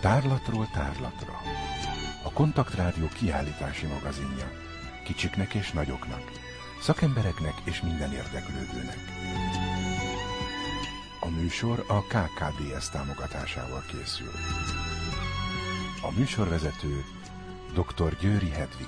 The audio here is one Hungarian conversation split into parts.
Tárlatról tárlatra. A Kontaktrádió kiállítási magazinja. Kicsiknek és nagyoknak. Szakembereknek és minden érdeklődőnek. A műsor a KKDS támogatásával készül. A műsorvezető dr. Győri Hedvig.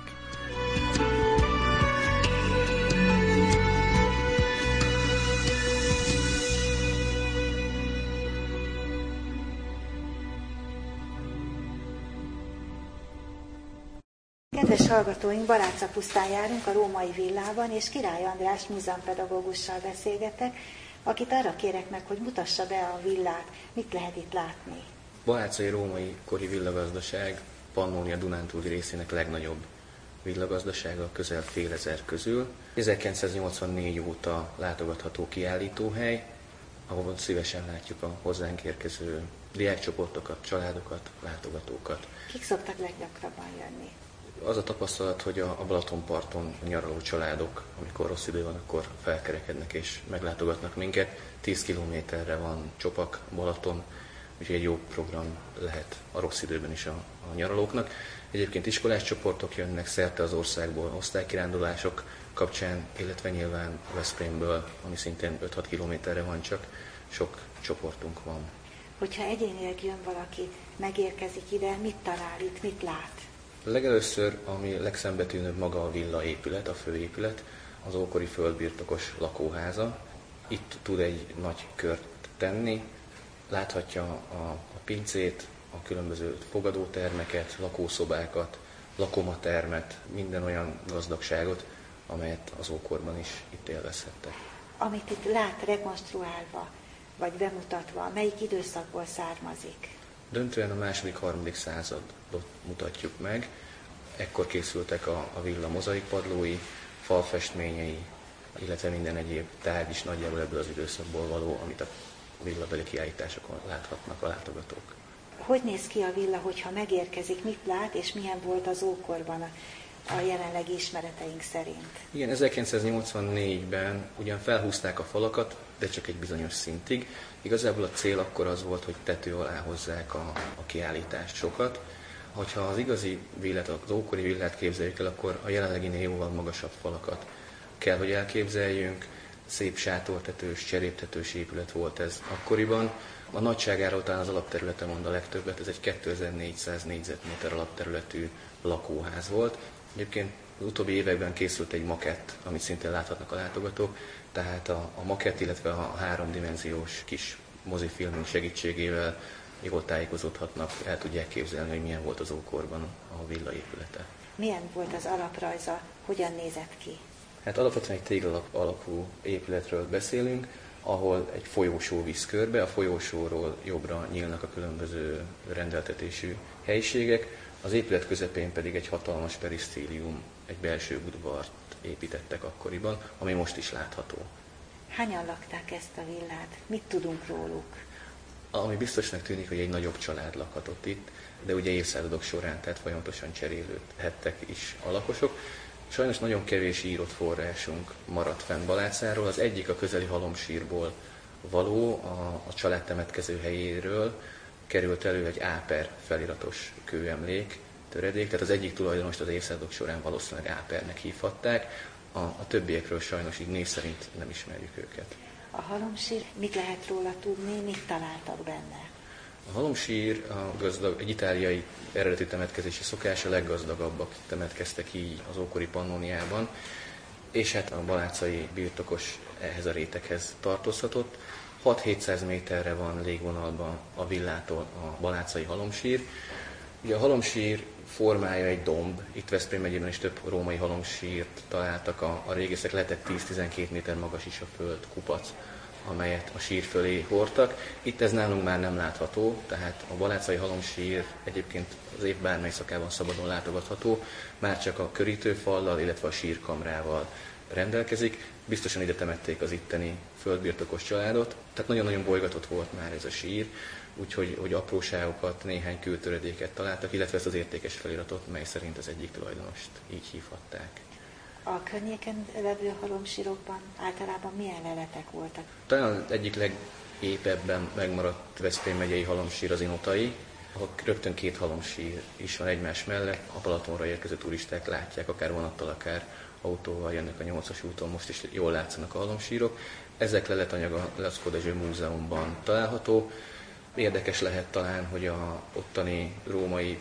Kedves hallgatóink, Barácsapusztán járunk a Római Villában, és Király András múzeumpedagógussal beszélgetek, akit arra kérek meg, hogy mutassa be a villát, mit lehet itt látni. Barácai római kori villagazdaság Pannónia Dunántúli részének legnagyobb villagazdasága, közel fél ezer közül. 1984 óta látogatható kiállítóhely, ahol szívesen látjuk a hozzánk érkező diákcsoportokat, családokat, látogatókat. Kik szoktak leggyakrabban jönni? Az a tapasztalat, hogy a Balatonparton nyaraló családok, amikor rossz idő van, akkor felkerekednek és meglátogatnak minket. 10 kilométerre van Csopak, Balaton, úgyhogy egy jó program lehet a rossz időben is a nyaralóknak. Egyébként iskolás csoportok jönnek szerte az országból, osztálykirándulások kapcsán, illetve nyilván Veszprémből, ami szintén 5-6 kilométerre van csak, sok csoportunk van. Hogyha egyénileg jön valaki, megérkezik ide, mit talál itt, mit lát? Legelőször, ami legszembetűnőbb maga a villa épület, a főépület, az ókori földbirtokos lakóháza. Itt tud egy nagy kört tenni, láthatja a pincét, a különböző fogadótermeket, lakószobákat, lakomatermet, minden olyan gazdagságot, amelyet az ókorban is itt élvezhettek. Amit itt lát rekonstruálva, vagy bemutatva, melyik időszakból származik? Döntően a második-harmadik századot mutatjuk meg. Ekkor készültek a villa mozaikpadlói, falfestményei, illetve minden egyéb tárgy is nagyjából ebből az időszakból való, amit a villabeli kiállításokon láthatnak a látogatók. Hogy néz ki a villa, hogyha megérkezik, mit lát, és milyen volt az ókorban a jelenlegi ismereteink szerint? Igen, 1984-ben ugyan felhúzták a falakat, de csak egy bizonyos szintig. Igazából a cél akkor az volt, hogy tető alá hozzák a kiállítást sokat. Hogyha az igazi villát, az ókori villát képzeljük el, akkor a jelenleginél jóval magasabb falakat kell, hogy elképzeljünk. Szép sátortetős, cseréptetős épület volt ez akkoriban. A nagyságáról talán az alapterülete mond a legtöbbet, ez egy 2400 négyzetméter alapterületű lakóház volt. Egyébként az utóbbi években készült egy makett, amit szintén láthatnak a látogatók, tehát a makett, illetve a 3D kis mozifilmünk segítségével jól tájékozódhatnak, el tudják képzelni, hogy milyen volt az ókorban a villa épülete. Milyen volt az alaprajza, hogyan nézett ki? Hát alapvetően egy téglalap alakú épületről beszélünk, ahol egy folyósó visz körbe, a folyósóról jobbra nyílnak a különböző rendeltetésű helyiségek, az épület közepén pedig egy hatalmas perisztélium, egy belső udvart építettek akkoriban, ami most is látható. Hányan lakták ezt a villát? Mit tudunk róluk? Ami biztosnak tűnik, hogy egy nagyobb család lakhatott itt, de ugye évszázadok során, tehát folyamatosan cserélődhettek is a lakosok. Sajnos nagyon kevés írott forrásunk maradt fenn Balácáról. Az egyik a közeli halomsírból való, a család temetkező helyéről került elő egy Áper feliratos kőemlék, töredék, tehát az egyik tulajdonost az évszázadok során valószínűleg Ápernek hívhatták, a többiekről sajnos így név szerint nem ismerjük őket. A halomsír, mit lehet róla tudni, mit találtak benne? A halomsír egy itáliai eredeti temetkezési szokás, a leggazdagabbak temetkeztek így az ókori Pannóniában, és hát a balácai birtokos ehhez a réteghez tartozhatott. 6-700 méterre van légvonalban a villától a balácai halomsír. Ugye a halomsír formája egy domb, itt Veszprém megyében is több római halomsírt találtak, a régészek lehetett 10-12 méter magas is a föld kupac, amelyet a sír fölé hordtak. Itt ez nálunk már nem látható, tehát a balácai halomsír egyébként az év bármely szakában szabadon látogatható, már csak a körítőfallal, illetve a sírkamrával rendelkezik. Biztosan ide temették az itteni földbirtokos családot, tehát nagyon-nagyon bolygatott volt már ez a sír, úgyhogy apróságokat, néhány kőtöredéket találtak, illetve ezt az értékes feliratot, mely szerint az egyik tulajdonost így hívhatták. A környéken levő halomsírokban általában milyen leletek voltak? Talán egyik legépebben megmaradt Veszprém megyei halomsír az inotai, ahol rögtön 2 halomsír is van egymás mellett. A Balatonra érkező turisták látják, akár vonattal, akár autóval jönnek a 8-as úton, most is jól látszanak a halomsírok. Ezek leletanyag a Laszkó Dezső Múzeumban található. Érdekes lehet talán, hogy a ottani római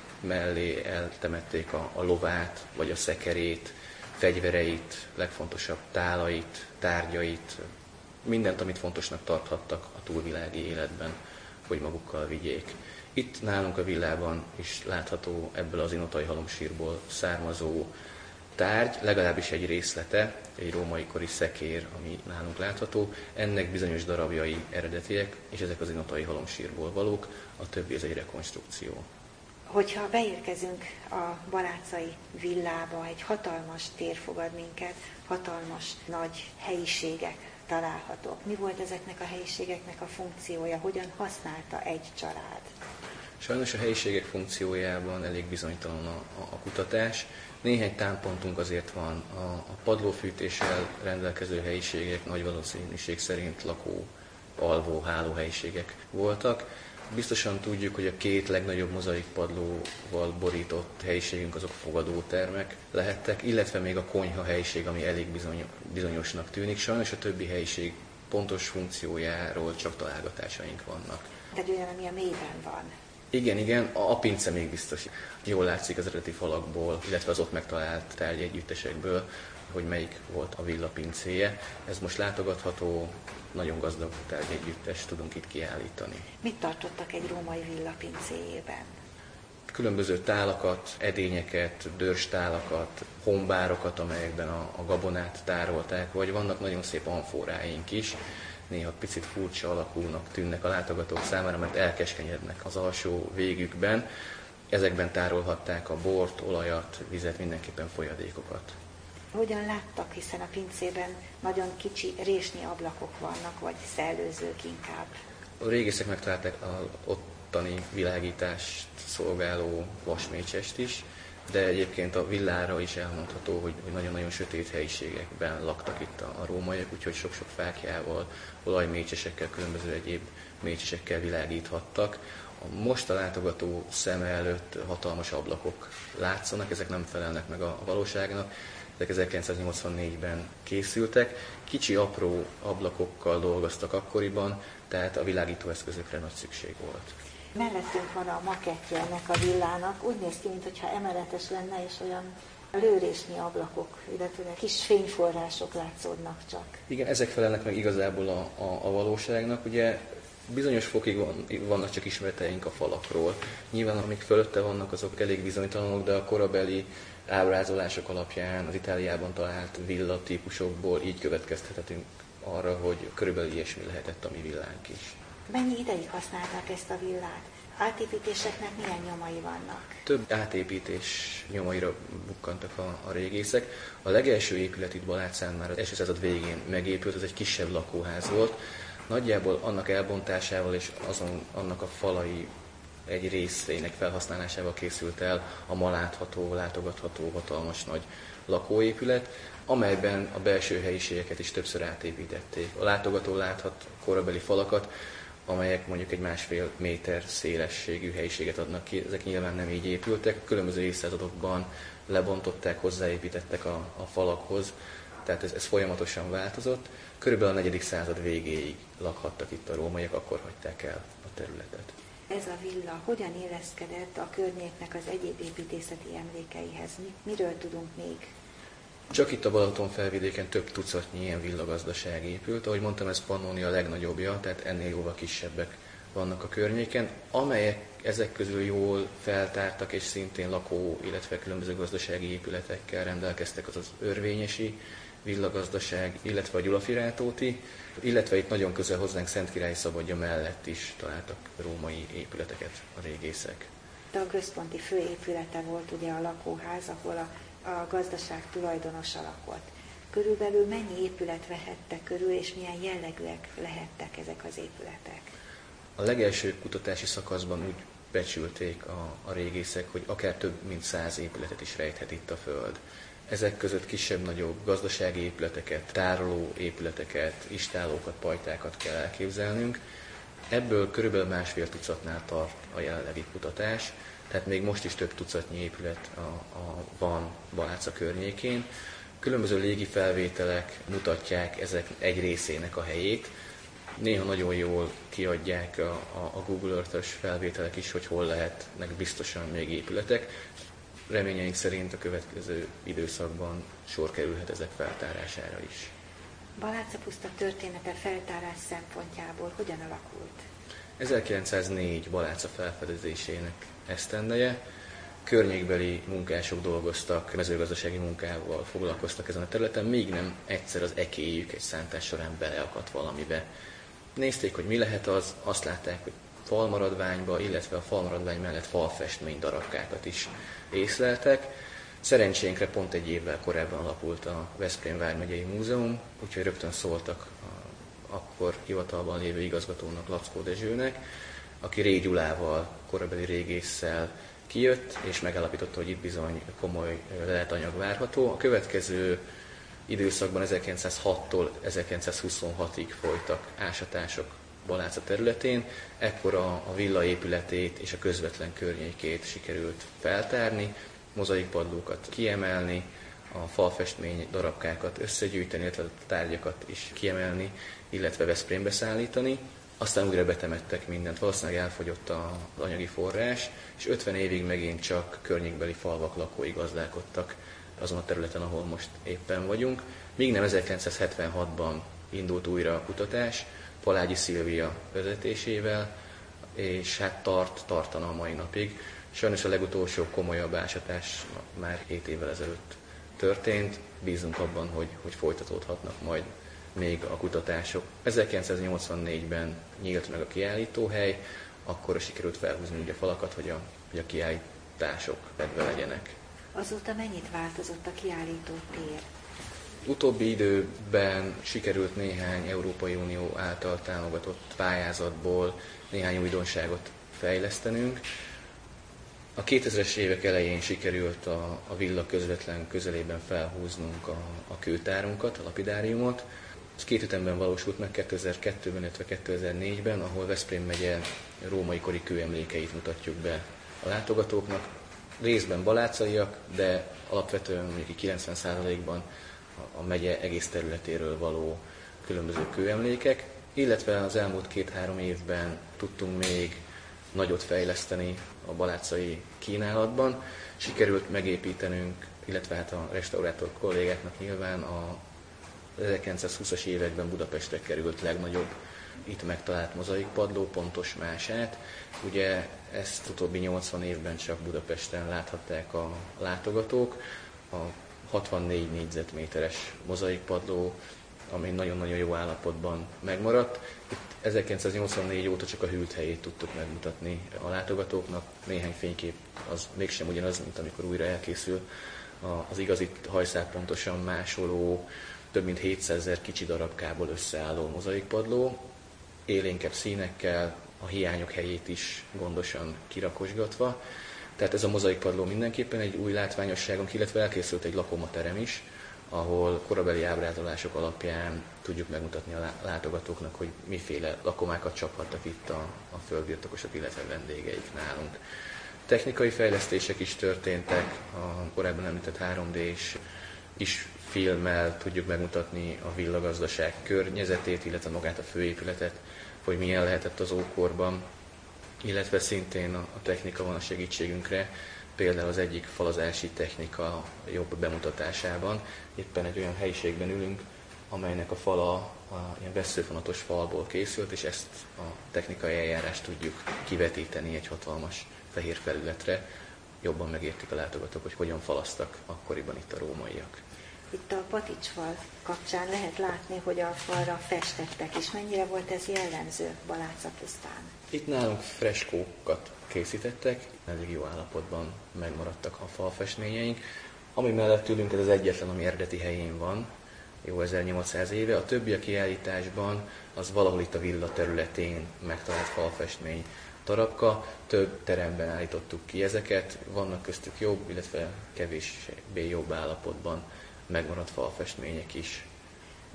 mellé eltemették a lovát, vagy a szekerét, fegyvereit, legfontosabb tálait, tárgyait, mindent, amit fontosnak tarthattak a túlvilági életben, hogy magukkal vigyék. Itt nálunk a villában is látható ebből az inotai halomsírból származó tárgy, legalábbis egy részlete, egy római kori szekér, ami nálunk látható. Ennek bizonyos darabjai eredetiek, és ezek az inotai halomsírból valók, a többi ez egy rekonstrukció. Hogyha beérkezünk a barácai villába, egy hatalmas tér fogad minket, hatalmas nagy helyiségek találhatók. Mi volt ezeknek a helyiségeknek a funkciója? Hogyan használta egy család? Sajnos a helyiségek funkciójában elég bizonytalan a kutatás. Néhány támpontunk azért van. A padlófűtéssel rendelkező helyiségek nagy valószínűség szerint lakó, alvó, hálóhelyiségek voltak. Biztosan tudjuk, hogy a 2 legnagyobb mozaik padlóval borított helyiségünk azok fogadótermek lehettek, illetve még a konyha helyiség, ami elég bizonyosnak tűnik. Sajnos a többi helyiség pontos funkciójáról csak találgatásaink vannak. Tehát olyan, ami a mélyben van. Igen, a pince még biztos. Jól látszik az eredeti falakból, illetve az ott megtalált tárgyegyüttesekből, hogy melyik volt a villa pincéje. Ez most látogatható, nagyon gazdag tárgyegyüttest tudunk itt kiállítani. Mit tartottak egy római villa pincéjében? Különböző tálakat, edényeket, dörzstálakat, hombárokat, amelyekben a gabonát tárolták, vagy vannak nagyon szép amforáink is. Néha picit furcsa alakúnak tűnnek a látogatók számára, mert elkeskenyednek az alsó végükben. Ezekben tárolhatták a bort, olajat, vizet, mindenképpen folyadékokat. Hogyan láttak, hiszen a pincében nagyon kicsi résnyi ablakok vannak, vagy szellőzők inkább? A régészek megtalálták az ottani világítást szolgáló vasmécsest is, de egyébként a villára is elmondható, hogy nagyon-nagyon sötét helyiségekben laktak itt a rómaiak, úgyhogy sok-sok fáklyával, olajmécsesekkel, különböző egyéb mécsesekkel világíthattak. A most a látogató szeme előtt hatalmas ablakok látszanak, ezek nem felelnek meg a valóságnak. Ezek 1984-ben készültek, kicsi, apró ablakokkal dolgoztak akkoriban, tehát a világítóeszközökre nagy szükség volt. Mellettünk van a makettje ennek a villának, úgy néz ki, mintha emeletes lenne, és olyan lőrésnyi ablakok, illetve kis fényforrások látszódnak csak. Igen, ezek felelnek meg igazából a valóságnak. Ugye bizonyos fokig vannak csak ismereteink a falakról. Nyilván, amik fölötte vannak, azok elég bizonytalanok, de a korabeli ábrázolások alapján az Itáliában talált villatípusokból így következtethetünk arra, hogy körülbelül ilyesmi lehetett a mi villánk is. Mennyi ideig használták ezt a villát? Átépítéseknek milyen nyomai vannak? Több átépítés nyomaira bukkantak a régészek. A legelső épület itt Balácán már az első század végén megépült, ez egy kisebb lakóház volt. Nagyjából annak elbontásával és annak a falai egy részének felhasználásával készült el a ma látható, látogatható, hatalmas nagy lakóépület, amelyben a belső helyiségeket is többször átépítették. A látogató láthat korabeli falakat, amelyek mondjuk egy 1,5 méter szélességű helyiséget adnak ki. Ezek nyilván nem így épültek, különböző évszázadokban lebontották, hozzáépítettek a falakhoz, tehát ez folyamatosan változott. Körülbelül a 4. század végéig lakhattak itt a rómaiak, akkor hagyták el a területet. Ez a villa hogyan illeszkedett a környéknek az egyéb építészeti emlékeihez? Miről tudunk még? Csak itt a Balaton felvidéken több tucatnyi ilyen villagazdaság épült. Ahogy mondtam, ez Pannonia a legnagyobbja, tehát ennél jóval kisebbek vannak a környéken, amelyek ezek közül jól feltártak és szintén lakó, illetve különböző gazdasági épületekkel rendelkeztek, az örvényesi villagazdaság, illetve a Gyulafirátóti, illetve itt nagyon közel hozzánk Szentkirályi Szabadja mellett is találtak római épületeket a régészek. A központi főépülete volt ugye a lakóház, ahol a gazdaság tulajdonosa lakott. Körülbelül mennyi épület vehette körül, és milyen jellegűek lehettek ezek az épületek? A legelső kutatási szakaszban úgy becsülték a régészek, hogy akár több mint 100 épületet is rejthet itt a föld. Ezek között kisebb-nagyobb gazdasági épületeket, tároló épületeket, istállókat, pajtákat kell elképzelnünk. Ebből körülbelül másfél tucatnál tart a jelenlegi kutatás, tehát még most is több tucatnyi épület van Baláca környékén. Különböző légi felvételek mutatják ezek egy részének a helyét. Néha nagyon jól kiadják a Google Earth-ös felvételek is, hogy hol lehetnek biztosan még épületek. Reményeink szerint a következő időszakban sor kerülhet ezek feltárására is. Baláca puszta története feltárás szempontjából hogyan alakult? 1904 Baláca felfedezésének esztendeje. Környékbeli munkások dolgoztak, mezőgazdasági munkával foglalkoztak ezen a területen, még nem egyszer az ekéjük egy szántás során beleakadt valamibe. Nézték, hogy mi lehet az, azt látták, hogy falmaradványba, illetve a falmaradvány mellett falfestmény darabkákat is észleltek. Szerencsénkre pont egy évvel korábban alapult a Veszprém vármegyei múzeum, úgyhogy rögtön szóltak akkor hivatalban lévő igazgatónak, Lackó Dezsőnek, aki Régy Gyulával, korabeli régésszel kijött, és megállapította, hogy itt bizony komoly leletanyag várható. A következő időszakban 1906-tól 1926-ig folytak ásatások Baláca területén, ekkor a villa épületét és a közvetlen környékét sikerült feltárni, mozaikpadlókat kiemelni, a falfestmény darabkákat összegyűjteni, illetve a tárgyakat is kiemelni, illetve Veszprémbe szállítani. Aztán újra betemettek mindent, valószínűleg elfogyott az anyagi forrás, és 50 évig megint csak környékbeli falvak lakói gazdálkodtak azon a területen, ahol most éppen vagyunk. Míg nem 1976-ban indult újra a kutatás, Palágyi Szilvia vezetésével, és hát tartana a mai napig. Sajnos a legutolsó komolyabb ásatás már 7 évvel ezelőtt történt. Bízunk abban, hogy folytatódhatnak majd még a kutatások. 1984-ben nyílt meg a kiállítóhely, akkor sikerült felhúzni ugye a falakat, hogy a kiállítások fedve legyenek. Azóta mennyit változott a kiállító tér? Utóbbi időben sikerült néhány Európai Unió által támogatott pályázatból néhány újdonságot fejlesztenünk. A 2000-es évek elején sikerült a villa közvetlen közelében felhúznunk a kőtárunkat, a lapidáriumot. Ez 2 ütemben valósult meg 2002-ben, illetve 2004-ben, ahol Veszprém megye római kori kőemlékeit mutatjuk be a látogatóknak. Részben balácaiak, de alapvetően mondjuk 90%-ban a megye egész területéről való különböző kőemlékek, illetve az elmúlt 2-3 évben tudtunk még nagyot fejleszteni a balácai kínálatban. Sikerült megépítenünk, illetve hát a restaurátor kollégáknak nyilván a 1920-as években Budapestre került legnagyobb itt megtalált mozaikpadló pontos mását. Ugye ezt utóbbi 80 évben csak Budapesten láthatták a látogatók. A 64 négyzetméteres mozaikpadló, ami nagyon-nagyon jó állapotban megmaradt. Itt 1984 óta csak a hűlt helyét tudtuk megmutatni a látogatóknak. Néhány fénykép az mégsem ugyanaz, mint amikor újra elkészül az igazi hajszálpontosan másoló, több mint 700 000 kicsi darabkából összeálló mozaikpadló, élénkebb színekkel, a hiányok helyét is gondosan kirakosgatva. Tehát ez a mozaikpadló mindenképpen egy új látványosságunk, illetve elkészült egy lakomaterem is, ahol korabeli ábrázolások alapján tudjuk megmutatni a látogatóknak, hogy miféle lakomákat csaphattak itt a földbirtokosok, illetve vendégeik nálunk. Technikai fejlesztések is történtek, a korábban említett 3D-s is filmmel tudjuk megmutatni a villagazdaság környezetét, illetve magát a főépületet, hogy milyen lehetett az ókorban, illetve szintén a technika van a segítségünkre, például az egyik falazási technika jobb bemutatásában. Éppen egy olyan helyiségben ülünk, amelynek a fala ilyen vesszőfonatos falból készült, és ezt a technikai eljárást tudjuk kivetíteni egy hatalmas fehér felületre. Jobban megértik a látogatók, hogy hogyan falaztak akkoriban itt a rómaiak. Itt a paticsfal kapcsán lehet látni, hogy a falra festettek, és mennyire volt ez jellemző Baláca pusztán? Itt nálunk freskókat készítettek, elég jó állapotban megmaradtak a falfestményeink. Ami mellett ülünk, ez az egyetlen, ami eredeti helyén van, jó 1800 éve. A többi a kiállításban az valahol itt a villa területén megtalált falfestmény darabka. Több teremben állítottuk ki ezeket, vannak köztük jobb, illetve kevésbé jobb állapotban megmaradt falfestmények is.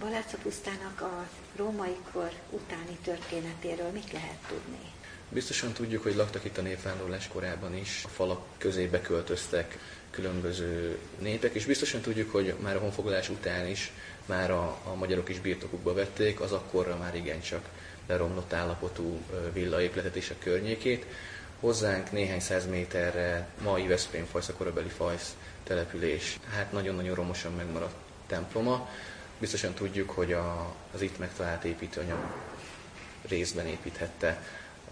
Baláca pusztának a római kor utáni történetéről mit lehet tudni? Biztosan tudjuk, hogy laktak itt a népvándorlás korában is, a falak közé beköltöztek különböző népek, és biztosan tudjuk, hogy már a honfoglalás után is már a magyarok is birtokukba vették, az akkorra már igencsak leromlott állapotú villaépületet és a környékét. Hozzánk néhány száz méterre mai Veszprém-Fajsz, a korabeli Fajsz település, hát nagyon-nagyon romosan megmaradt temploma. Biztosan tudjuk, hogy az itt megtalált építőanyag részben építhette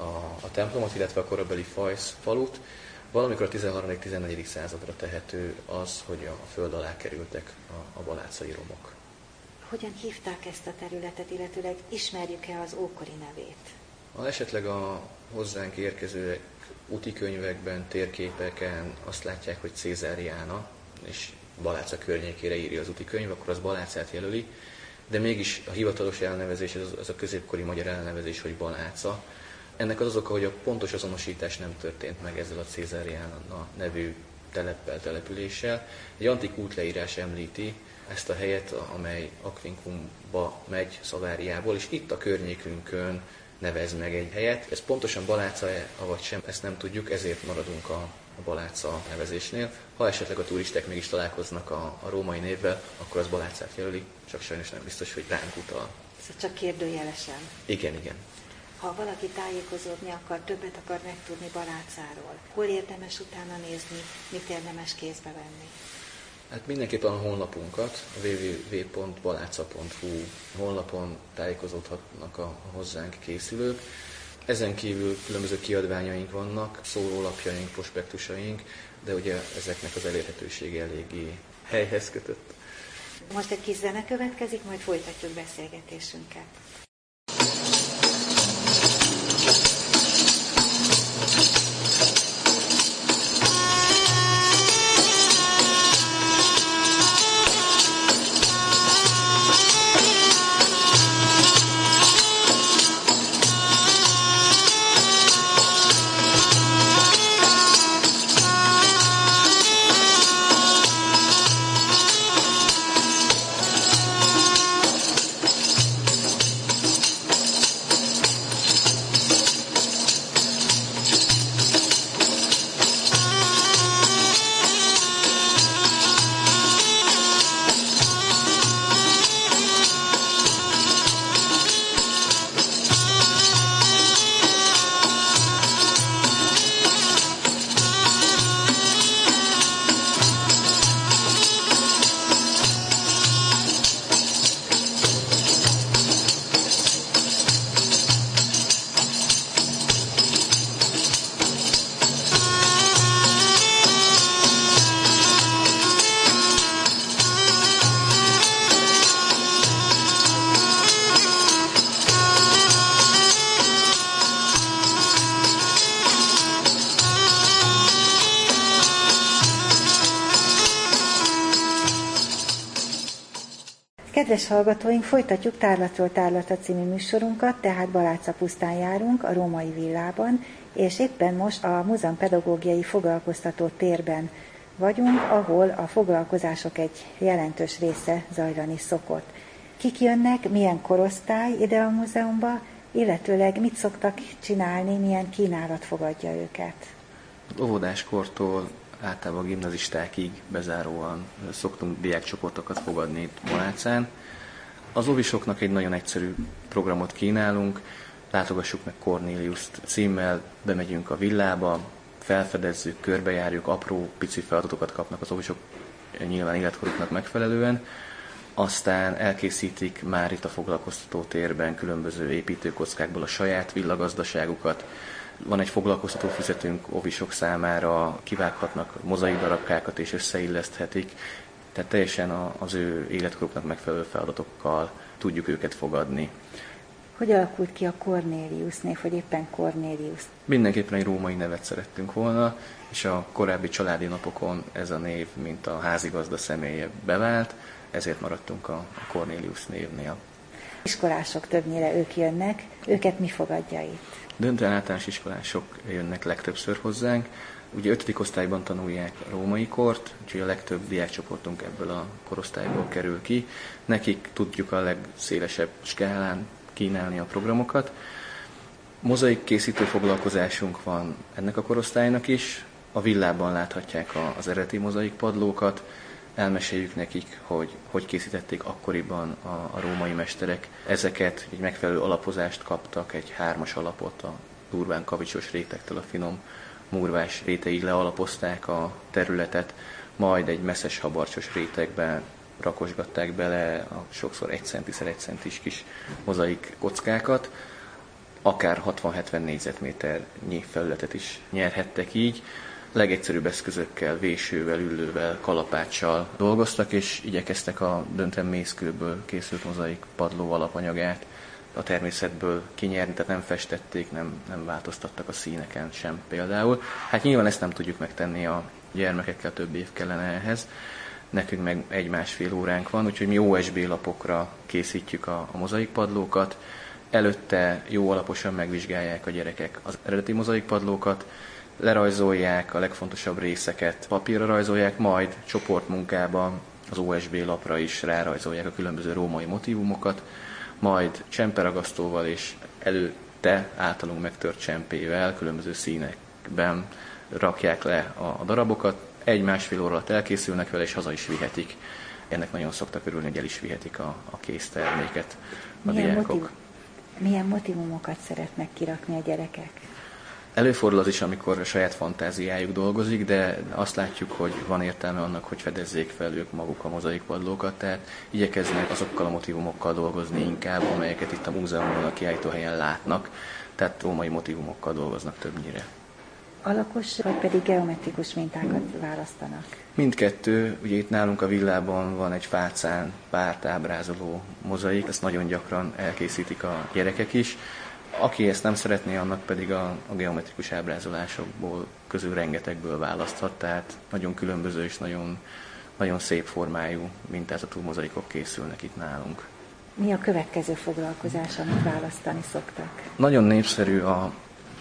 a templomot, illetve a korabeli Fajsz falut. Valamikor a 13.-14. századra tehető az, hogy a föld alá kerültek a balácai romok. Hogyan hívták ezt a területet, illetőleg ismerjük-e az ókori nevét? Esetleg a hozzánk érkező úti könyvekben, térképeken azt látják, hogy Cézáriána, és Baláca környékére írja az úti könyv, akkor az Balácát jelöli, de mégis a hivatalos elnevezés az a középkori magyar elnevezés, hogy Baláca. Ennek az oka, hogy a pontos azonosítás nem történt meg ezzel a Cézáriána nevű teleppel, településsel. Egy antik útleírás említi ezt a helyet, amely Aquincumba megy Szaváriából, és itt a környékünkön nevez meg egy helyet. Ez pontosan Baláca-e, vagy sem, ezt nem tudjuk, ezért maradunk a Baláca nevezésnél. Ha esetleg a turisták mégis találkoznak a római névvel, akkor az Balácát jelöli, csak sajnos nem biztos, hogy ránk utal. Ez csak kérdőjelesen. Igen. Ha valaki tájékozódni akar, többet akar megtudni Balácáról, hol érdemes utána nézni, mit érdemes kézbe venni? Hát mindenképpen a honlapunkat, a www.baláca.hu honlapon tájékozódhatnak a hozzánk készülők. Ezen kívül különböző kiadványaink vannak, szórólapjaink, prospektusaink, de ugye ezeknek az elérhetősége eléggé helyhez kötött. Most egy kis zene következik, majd folytatjuk beszélgetésünket. Kedves hallgatóink, folytatjuk Tárlatról tárlatra című műsorunkat, tehát Baláca pusztán járunk a római villában, és éppen most a múzeumpedagógiai foglalkoztató térben vagyunk, ahol a foglalkozások egy jelentős része zajlani szokott. Kik jönnek, milyen korosztály ide a múzeumba, illetőleg mit szoktak csinálni, milyen kínálat fogadja őket? Óvodáskortól általában gimnazistákig bezáróan szoktunk diákcsoportokat fogadni itt Balácán. Az óvisoknak egy nagyon egyszerű programot kínálunk, látogassuk meg Cornéliuszt címmel, bemegyünk a villába, felfedezzük, körbejárjuk, apró, pici feladatokat kapnak az óvisok nyilván életkoruknak megfelelően, aztán elkészítik már itt a foglalkoztató térben különböző építőkockákból a saját villagazdaságukat. Van egy foglalkoztató füzetünk óvisok számára, kivághatnak mozaik darabkákat és összeilleszthetik, tehát teljesen az ő életkoruknak megfelelő feladatokkal tudjuk őket fogadni. Hogy alakult ki a Cornélius név, hogy éppen Cornélius? Mindenképpen egy római nevet szerettünk volna, és a korábbi családi napokon ez a név, mint a házigazda személye bevált, ezért maradtunk a Cornélius névnél. Iskolások többnyire ők jönnek, őket mi fogadja itt? Döntően általános iskolások jönnek legtöbbször hozzánk, Ugye 5. osztályban tanulják a római kort, úgyhogy a legtöbb diákcsoportunk ebből a korosztályból kerül ki. Nekik tudjuk a legszélesebb skálán kínálni a programokat. Mozaik készítő foglalkozásunk van ennek a korosztálynak is. A villában láthatják az eredeti mozaik padlókat. Elmeséljük nekik, hogy készítették akkoriban a római mesterek. Ezeket egy megfelelő alapozást kaptak, egy 3-as alapot a durván kavicsos rétegtől a finom murvás rétegig lealapozták a területet, majd egy messzes habarcsos rétegben rakosgatták bele a sokszor 1 cm x 1 centis kis mozaik kockákat, akár 60-70 négyzetméternyi felületet is nyerhettek így. Legegyszerűbb eszközökkel, vésővel, üllővel, kalapáccsal dolgoztak, és igyekeztek a döntően mészkőből készült mozaik padló alapanyagát a természetből kinyerni, tehát nem festették, nem változtattak a színeken sem például. Hát nyilván ezt nem tudjuk megtenni a gyermekekkel, több év kellene ehhez. Nekünk meg 1-1,5 óránk van, úgyhogy mi OSB lapokra készítjük a mozaikpadlókat. Előtte jó alaposan megvizsgálják a gyerekek az eredeti mozaikpadlókat, lerajzolják a legfontosabb részeket, papírra rajzolják, majd csoportmunkában az OSB lapra is rárajzolják a különböző római motívumokat, majd csemperagasztóval és előtte általunk megtört csempével különböző színekben rakják le a darabokat. 1-1,5 óra alatt elkészülnek vele, és haza is vihetik. Ennek nagyon szoktak örülni, hogy el is vihetik a készterméket a diákok. Milyen motivumokat szeretnek kirakni a gyerekek? Előfordul az is, amikor a saját fantáziájuk dolgozik, de azt látjuk, hogy van értelme annak, hogy fedezzék fel ők maguk a mozaikpadlókat, tehát igyekeznek azokkal a motivumokkal dolgozni inkább, amelyeket itt a múzeumban, a kiállítóhelyen látnak, tehát római motivumokkal dolgoznak többnyire. Alakos vagy pedig geometrikus mintákat választanak? Mindkettő, ugye itt nálunk a villában van egy fácán párt ábrázoló mozaik, ezt nagyon gyakran elkészítik a gyerekek is. Aki ezt nem szeretné, annak pedig a geometrikus ábrázolásokból közül rengetegből választhat, tehát nagyon különböző és nagyon szép formájú mintázatú mozaikok készülnek itt nálunk. Mi a következő foglalkozás, amit választani szoktak? Nagyon népszerű a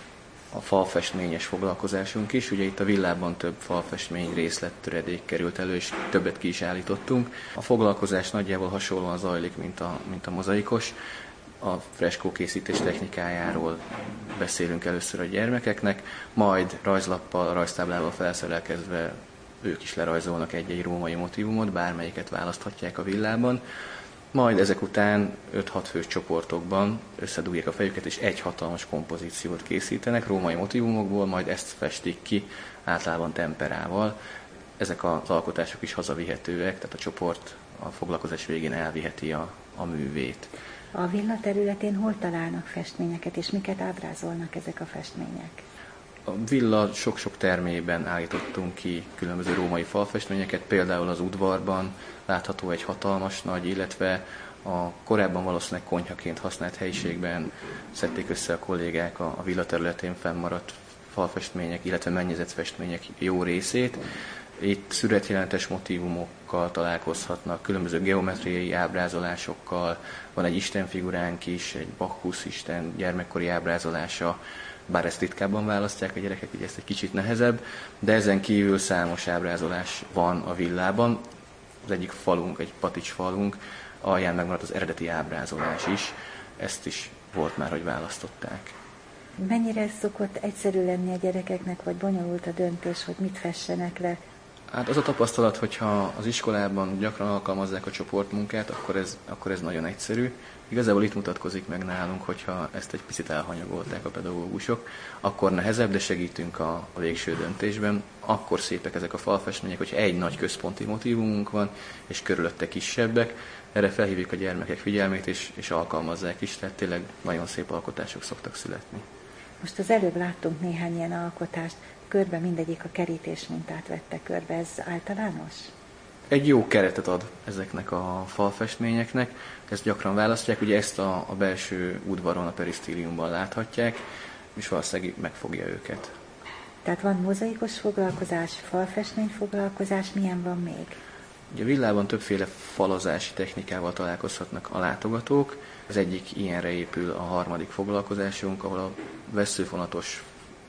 falfestményes foglalkozásunk is. Ugye itt a villában több falfestmény részlet töredék került elő, és többet ki is állítottunk. A foglalkozás nagyjából hasonlóan zajlik, mint a mozaikos. A freskó készítés technikájáról beszélünk először a gyermekeknek, majd rajzlappal, rajztáblával felszerelkezve ők is lerajzolnak egy-egy római motívumot, bármelyiket választhatják a villában. Majd ezek után 5-6 fős csoportokban összedugják a fejüket, és egy hatalmas kompozíciót készítenek római motívumokból, majd ezt festik ki általában temperával. Ezek az alkotások is hazavihetőek, tehát a csoport a foglalkozás végén elviheti a művét. A villa területén hol találnak festményeket, és miket ábrázolnak ezek a festmények? A villa sok-sok termében állítottunk ki különböző római falfestményeket, például az udvarban látható egy hatalmas nagy, illetve a korábban valószínűleg konyhaként használt helyiségben szedték össze a kollégák a villa területén fennmaradt falfestmények, illetve mennyezetfestmények jó részét. Itt születjelentes motívumokkal találkozhatnak, különböző geometriai ábrázolásokkal, van egy istenfiguránk is, egy Bacchus isten gyermekkori ábrázolása, bár ezt ritkábban választják a gyerekek, így ezt egy kicsit nehezebb, de ezen kívül számos ábrázolás van a villában. Az egyik falunk, egy patics falunk, alján megmaradt az eredeti ábrázolás is, ezt is volt már, hogy választották. Mennyire szokott egyszerű lenni a gyerekeknek, vagy bonyolult a döntés, hogy mit fessenek le? Hát az a tapasztalat, hogyha az iskolában gyakran alkalmazzák a csoportmunkát, akkor ez nagyon egyszerű. Igazából itt mutatkozik meg nálunk, hogyha ezt egy picit elhanyagolták a pedagógusok, akkor nehezebb, de segítünk a végső döntésben. Akkor szépek ezek a falfestmények, hogyha egy nagy központi motívumunk van, és körülötte kisebbek. Erre felhívjuk a gyermekek figyelmét, és alkalmazzák is, tehát tényleg nagyon szép alkotások szoktak születni. Most az előbb láttunk néhány ilyen alkotást, körbe mindegyik a kerítés mintát vette körbe, ez általános? Egy jó keretet ad ezeknek a falfestményeknek, ezt gyakran választják, ugye ezt a belső udvaron, a perisztíliumban láthatják, és valószínűleg megfogja őket. Tehát van mozaikos foglalkozás, falfestmény foglalkozás, milyen van még? Ugye a villában többféle falazási technikával találkozhatnak a látogatók. Az egyik ilyenre épül a harmadik foglalkozásunk, ahol a vesszőfonatos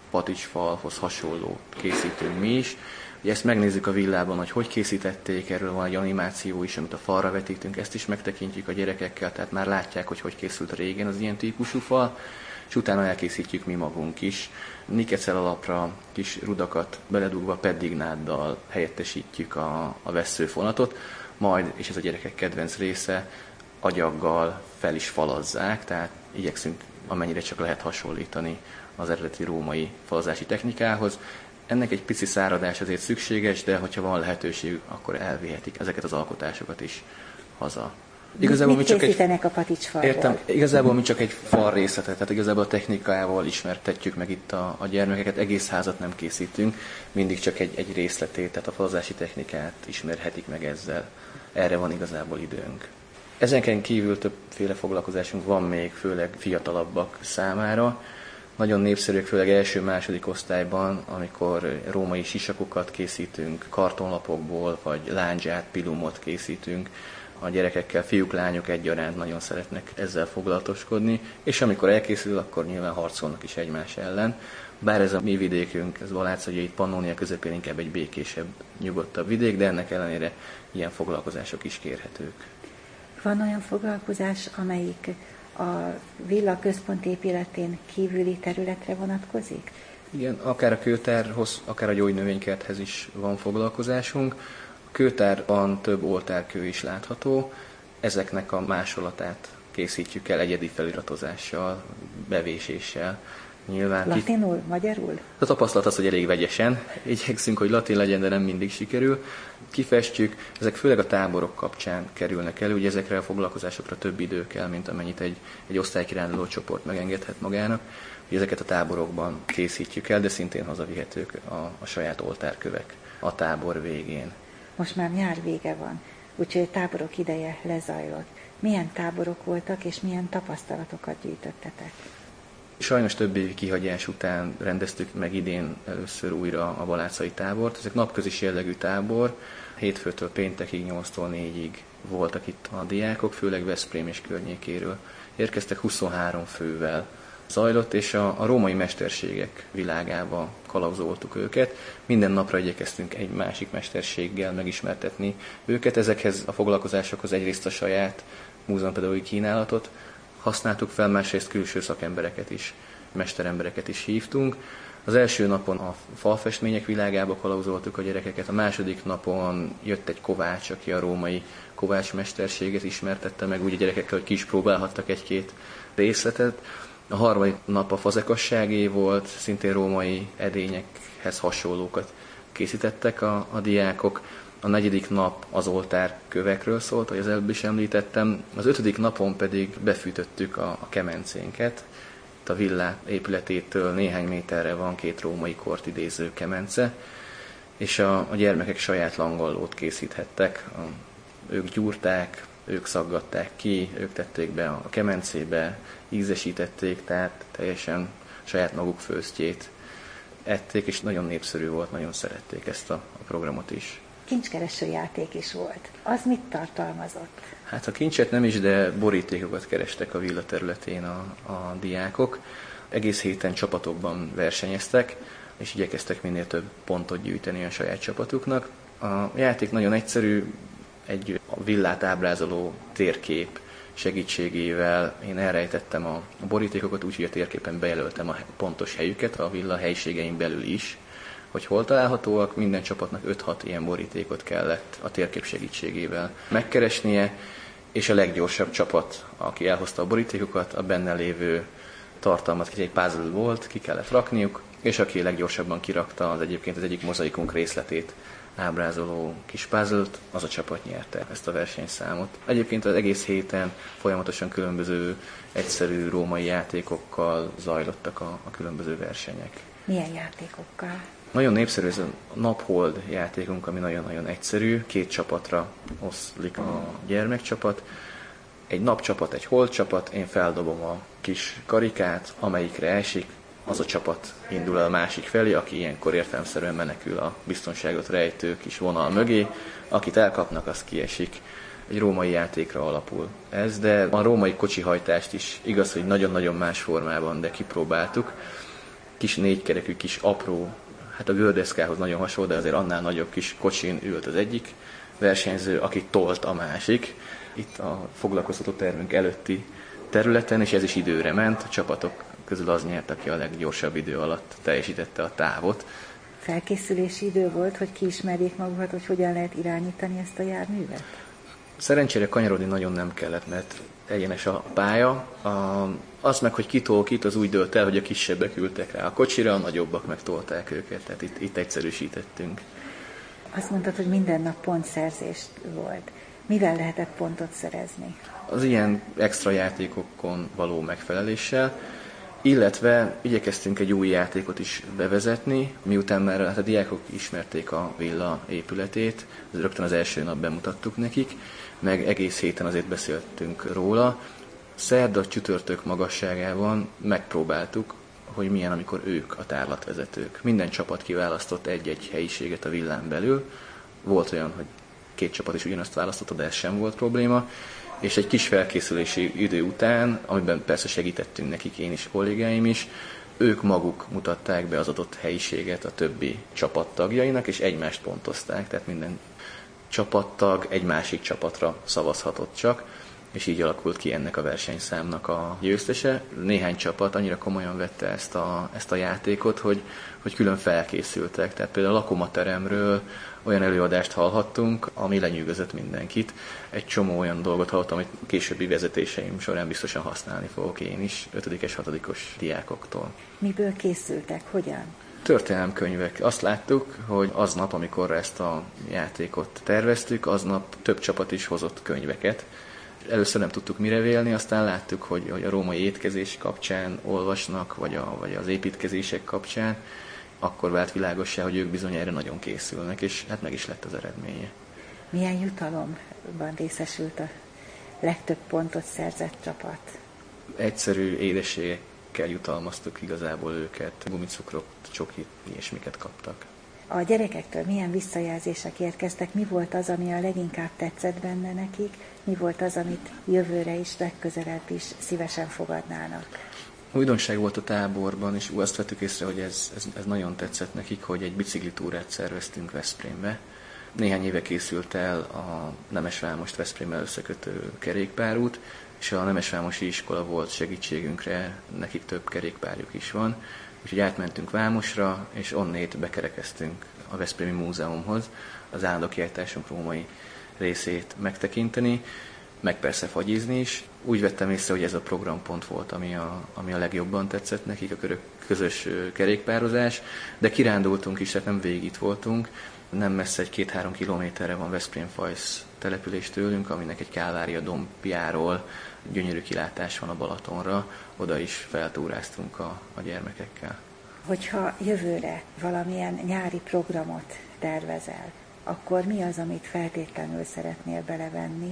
paticsfalhoz hasonló készítünk mi is. Ugye ezt megnézzük a villában, hogy készítették, erről van egy animáció is, amit a falra vetítünk, ezt is megtekintjük a gyerekekkel, tehát már látják, hogy készült régen az ilyen típusú fal, és utána elkészítjük mi magunk is. Nikecel alapra kis rudakat beledugva peddignáddal helyettesítjük a vesszőfonatot, majd, és ez a gyerekek kedvenc része, agyaggal fel is falazzák, tehát igyekszünk amennyire csak lehet hasonlítani az eredeti római falazási technikához. Ennek egy pici száradás azért szükséges, de hogyha van lehetőség, akkor elvihetik ezeket az alkotásokat is haza. Igazából mit készítenek a paticsfalból? Értem, igazából mi csak egy fal részletet, tehát igazából a technikával ismertetjük meg itt a gyermekeket, egész házat nem készítünk, mindig csak egy részletét, tehát a falazási technikát ismerhetik meg ezzel. Erre van igazából időnk. Ezenken kívül többféle foglalkozásunk van még, főleg fiatalabbak számára. Nagyon népszerűek, főleg első-második osztályban, amikor római sisakokat készítünk, kartonlapokból, vagy lándzsát, pilumot készítünk. A gyerekekkel, fiúk, lányok egyaránt nagyon szeretnek ezzel foglalatoskodni, és amikor elkészül, akkor nyilván harcolnak is egymás ellen. Bár ez a mi vidékünk, ez Balác, ugye itt Pannónia közepén inkább egy békésebb, nyugodtabb vidék, de ennek ellenére ilyen foglalkozások is kérhetők. Van olyan foglalkozás, amelyik a villa központi épületén kívüli területre vonatkozik? Igen, akár a kőtárhoz, akár a gyógynövénykerthez is van foglalkozásunk. A kőtárban több oltárkő is látható, ezeknek a másolatát készítjük el egyedi feliratozással, bevéséssel. Nyilván latinul, magyarul? A tapasztalat az, hogy elég vegyesen. Igyekszünk, hogy latin legyen, de nem mindig sikerül. Kifestjük, ezek főleg a táborok kapcsán kerülnek elő, ugye ezekre a foglalkozásokra több idő kell, mint amennyit egy osztálykiránduló csoport megengedhet magának. Ugye ezeket a táborokban készítjük el, de szintén hazavihetők a saját oltárkövek a tábor végén. Most már nyár vége van, úgyhogy a táborok ideje lezajlott. Milyen táborok voltak, és milyen tapasztalatokat gyűjtöttetek? Sajnos több évi kihagyás után rendeztük meg idén először újra a balácai tábort. Ezek napközis jellegű tábor, hétfőtől péntekig 8-tól 4-ig voltak itt a diákok, főleg Veszprém és környékéről. Érkeztek 23 fővel. Zajlott, és a római mesterségek világába kalauzoltuk őket. Minden napra igyekeztünk egy másik mesterséggel megismertetni őket. Ezekhez a foglalkozásokhoz egyrészt a saját múzeumpedagógiai kínálatot használtuk fel, másrészt külső szakembereket is, mesterembereket is hívtunk. Az első napon a falfestmények világába kalauzoltuk a gyerekeket, a második napon jött egy kovács, aki a római kovácsmesterséget ismertette meg, úgy a gyerekekkel, hogy ki is próbálhattak egy-két részletet. A harmadik nap a fazekasságé volt, szintén római edényekhez hasonlókat készítettek a diákok. A negyedik nap az oltárkövekről szólt, ahogy az előbb is említettem. Az ötödik napon pedig befűtöttük a kemencénket. Itt a villa épületétől néhány méterre van 2 római kort idéző kemence, és a gyermekek saját langallót készíthettek. Ők gyúrták, ők szaggatták ki, ők tették be a kemencébe, ízesítették, tehát teljesen saját maguk főztjét ették, és nagyon népszerű volt, nagyon szerették ezt a programot is. Kincskereső játék is volt. Az mit tartalmazott? Hát a kincset nem is, de borítékokat kerestek a villa területén a diákok. Egész héten csapatokban versenyeztek, és igyekeztek minél több pontot gyűjteni a saját csapatuknak. A játék nagyon egyszerű, egy villát ábrázoló térkép segítségével én elrejtettem a borítékokat, úgyhogy a térképen bejelöltem a pontos helyüket, a villa helyiségein belül is, hogy hol találhatóak, minden csapatnak 5-6 ilyen borítékot kellett a térkép segítségével megkeresnie, és a leggyorsabb csapat, aki elhozta a borítékokat, a benne lévő tartalmat, egy puzzle volt, ki kellett rakniuk, és aki leggyorsabban kirakta az egyik mozaikunk részletét ábrázoló kis puzzle-t, az a csapat nyerte ezt a versenyszámot. Egyébként az egész héten folyamatosan különböző egyszerű római játékokkal zajlottak a különböző versenyek. Milyen játékokkal? Nagyon népszerű ez a naphold játékunk, ami nagyon-nagyon egyszerű. 2 csapatra oszlik a gyermekcsapat. Egy napcsapat, egy holdcsapat, én feldobom a kis karikát, amelyikre esik, az a csapat indul el a másik felé, aki ilyenkor értelemszerűen menekül a biztonságot rejtő kis vonal mögé. Akit elkapnak, az kiesik. Egy római játékra alapul ez, de a római kocsihajtást is igaz, hogy nagyon-nagyon más formában, de kipróbáltuk. kis négykerekű, kis apró, hát a gördeszkához nagyon hasonló, de azért annál nagyobb kis kocsin ült az egyik versenyző, aki tolt a másik. Itt a foglalkoztató termünk előtti területen, és ez is időre ment. A csapatok közül az nyert, aki a leggyorsabb idő alatt teljesítette a távot. Felkészülési idő volt, hogy kiismerjék magukat, hogy hogyan lehet irányítani ezt a járművet? Szerencsére kanyarodni nagyon nem kellett, mert egyenes a pálya. Az meg, hogy kitol kit, az úgy dőlt el, hogy a kisebbek ültek rá a kocsira, a nagyobbak meg tolták őket, tehát itt egyszerűsítettünk. Azt mondtad, hogy minden nap pontszerzés volt. Mivel lehetett pontot szerezni? Az ilyen extra játékokon való megfeleléssel, illetve igyekeztünk egy új játékot is bevezetni, miután már a diákok ismerték a villa épületét, rögtön az első nap bemutattuk nekik, meg egész héten azért beszéltünk róla. Szerda, csütörtök magasságában megpróbáltuk, hogy milyen, amikor ők a tárlatvezetők. Minden csapat kiválasztott egy-egy helyiséget a villán belül. Volt olyan, hogy 2 csapat is ugyanazt választotta, de ez sem volt probléma. És egy kis felkészülési idő után, amiben persze segítettünk nekik, én is, kollégáim is, ők maguk mutatták be az adott helyiséget a többi csapattagjainak, és egymást pontozták, tehát minden csapattag egy másik csapatra szavazhatott csak, és így alakult ki ennek a versenyszámnak a győztese. Néhány csapat annyira komolyan vette ezt a játékot, hogy külön felkészültek. Tehát például a lakomateremről olyan előadást hallhattunk, ami lenyűgözött mindenkit. Egy csomó olyan dolgot hallottam, amit későbbi vezetéseim során biztosan használni fogok én is, 5-es, 6-os diákoktól. Miből készültek? Hogyan? Történelemkönyvek. Azt láttuk, hogy aznap, amikor ezt a játékot terveztük, aznap több csapat is hozott könyveket. Először nem tudtuk mire vélni, aztán láttuk, hogy a római étkezés kapcsán olvasnak, vagy az építkezések kapcsán, akkor vált világossá, hogy ők bizony erre nagyon készülnek, és hát meg is lett az eredménye. Milyen jutalomban részesült a legtöbb pontot szerzett csapat? Egyszerű édességekkel jutalmaztuk igazából őket, gumicukrot, csokit, ilyesmiket kaptak. A gyerekektől milyen visszajelzések érkeztek? Mi volt az, ami a leginkább tetszett benne nekik? Mi volt az, amit jövőre is, legközelebb is szívesen fogadnának? Újdonság volt a táborban, és azt vettük észre, hogy ez nagyon tetszett nekik, hogy egy biciklitúrát szerveztünk Veszprémbe. Néhány éve készült el a Nemesvámost Veszprémmel összekötő kerékpárút, és a Nemesvámosi iskola volt segítségünkre, nekik több kerékpárjuk is van. Úgyhogy átmentünk Vámosra, és onnét bekerekeztünk a Veszprémi Múzeumhoz, az állandó kiállításunk római részét megtekinteni, meg persze fagyizni is. Úgy vettem észre, hogy ez a programpont volt, ami a legjobban tetszett nekik, a közös kerékpározás, de kirándultunk is, tehát nem végig itt voltunk. Nem messze, egy 2-3 kilométerre van Veszprém-Fajsz település tőlünk, aminek egy Kálvária dombjáról gyönyörű kilátás van a Balatonra, oda is feltúráztunk a gyermekekkel. Hogyha jövőre valamilyen nyári programot tervezel, akkor mi az, amit feltétlenül szeretnél belevenni?